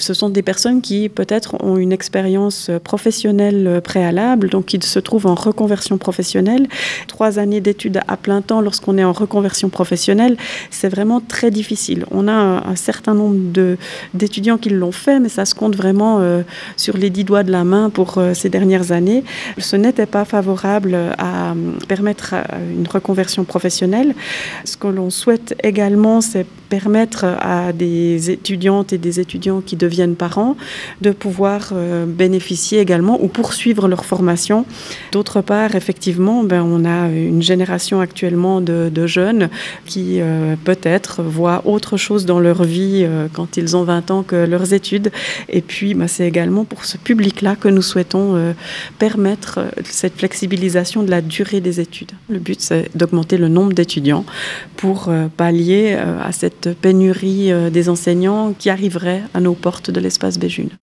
Ce sont des personnes qui peut-être ont une expérience professionnelle préalable, donc qui se trouvent en reconversion professionnelle. 3 années d'études à plein temps lorsqu'on est en reconversion professionnelle, c'est vraiment très difficile. On a un certain nombre d'étudiants qui l'ont fait, mais ça se compte vraiment sur les 10 doigts de la main pour ces dernières années. Ce n'était pas favorable à permettre une reconversion professionnelle. Ce que l'on souhaite également, c'est permettre à des étudiantes et des étudiants qui deviennent parents de pouvoir bénéficier également ou poursuivre leur formation. D'autre part, effectivement, on a une génération actuellement de jeunes qui peut-être voient autre chose dans leur vie quand ils ont 20 ans que leurs études. Et puis, c'est également pour ce public-là que nous souhaitons permettre cette flexibilisation de la durée des études. Le but, c'est d'augmenter le nombre d'étudiants pour pallier à cette pénurie des enseignants qui arriverait à nos portes de l'espace Béjune.